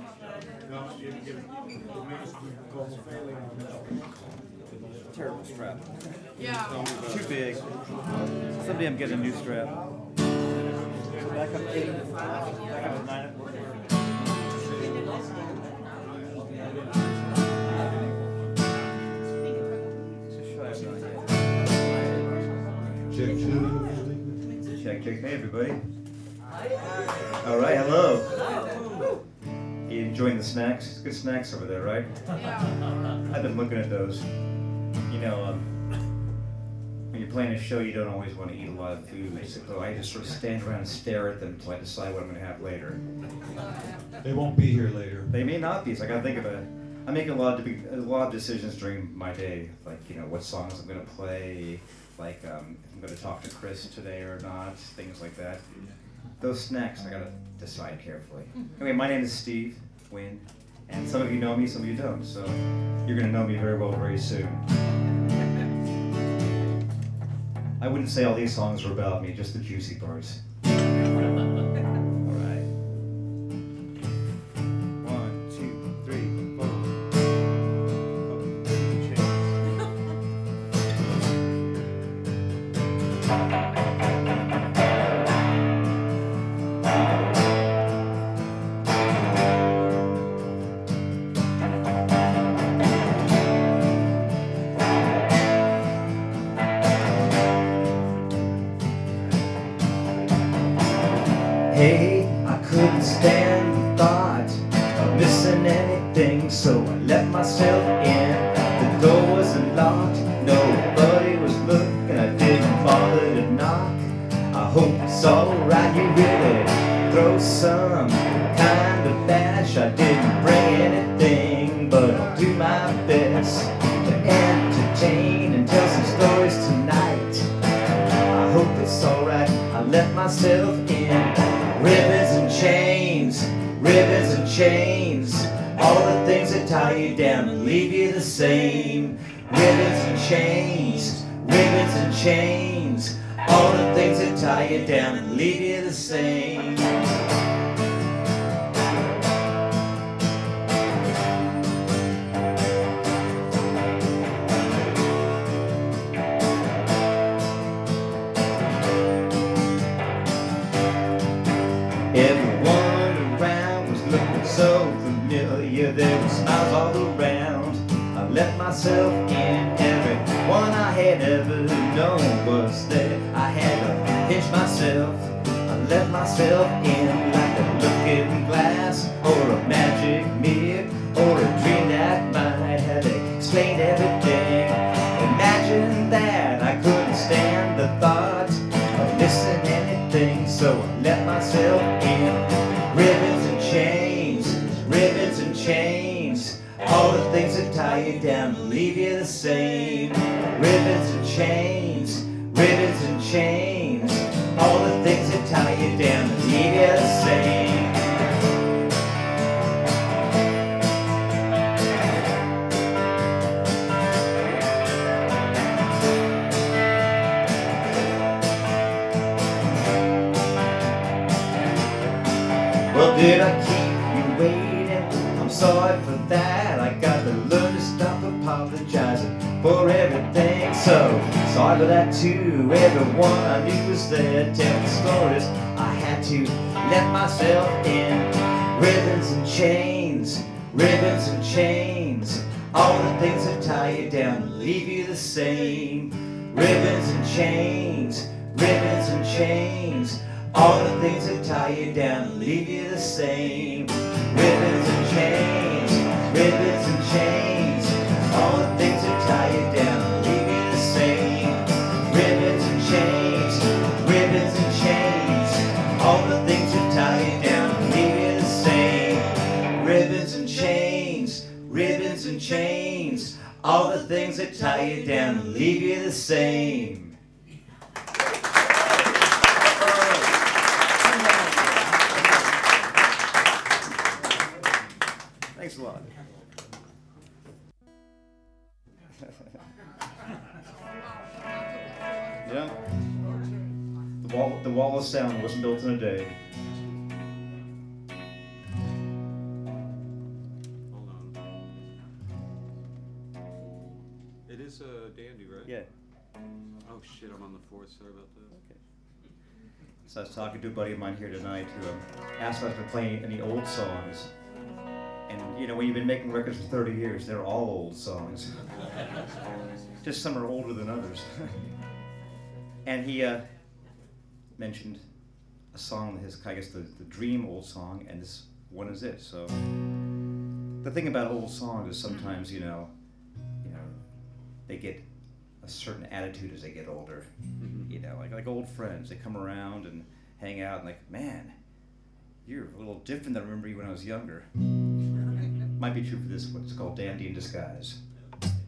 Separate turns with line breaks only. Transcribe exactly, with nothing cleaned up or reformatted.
Terrible strap.
Yeah.
Too big. Someday I'm getting a new strap. Back up eight. Back up to nine.
Check, check.
Check, check. Hey, everybody. All right, hello. You enjoying the snacks? Good snacks over there, right?
Yeah.
I've been looking at those. You know, um, when you're playing a show, you don't always want to eat a lot of food. So I just sort of stand around and stare at them until I decide what I'm going to have later.
They won't be here later.
They may not be, so I got to think of it. I make a lot of a lot of decisions during my day, like you know what songs I'm going to play, like um, if I'm going to talk to Chris today or not, things like that. Those snacks, I got to decide carefully. Anyway, my name is Steve Wynn, and some of you know me, some of you don't, so you're going to know me very well very soon. I wouldn't say all these songs are about me, just the juicy parts. All right. One, two, three, four. Hey, I couldn't stand the thought of missing anything, so I let myself in. The door wasn't locked, nobody was looking, I didn't bother to knock. I hope it's alright, you really throw some kind of bash. I didn't bring anything, but I'll do my best to entertain and tell some stories tonight. I hope it's alright, I let myself in. Ribbons and chains, ribbons and chains, all the things that tie you down and leave you the same. Ribbons and chains, ribbons and chains, all the things that tie you down and leave you the same. Everyone around was looking so familiar. There were smiles all around. I let myself in. Everyone I had ever known was there. I had to pinch myself. I let myself in like a looking glass or a magic mirror or a dream that might have explained everything. Imagine that I couldn't stand the thought of missing anything, so I let myself in. Ribbons and chains, ribbons and chains, all the things that tie you down and leave you the same. Ribbons and chains, ribbons and chains, all the things that tie you down and leave you the same. Well, did I keep you waiting? I'm sorry for that. I got to learn to stop apologizing for everything. So, sorry for that too. Everyone I knew was there telling stories. I had to let myself in. Ribbons and chains, ribbons and chains, all the things that tie you down and leave you the same. Ribbons and chains, ribbons and chains, all the things that tie you down and leave you the same. Ribbons and chains, ribbons and chains, all the things that tie you down and leave you the same. Ribbons and chains, ribbons and chains, all the things that tie you down and leave you the same. Ribbons and chains, ribbons and chains, all the things that tie you down and leave you the same. Thanks a lot. Yeah. The wall, the wall of sound wasn't built in a day.
shit, I'm on the fourth. Sorry about that.
Okay. So I was talking to a buddy of mine here tonight who um, asked if I was playing any old songs. And, you know, when you've been making records for thirty years, they're all old songs. Just some are older than others. And he uh, mentioned a song, his, I guess, the, the dream old song, and this one is it. So the thing about old songs is sometimes, you know, you know, they get a certain attitude as they get older. Mm-hmm. You know, like like old friends, they come around and hang out and like, man, you're a little different than I remember you when I was younger. Might be true for this one. It's called Dandy in Disguise.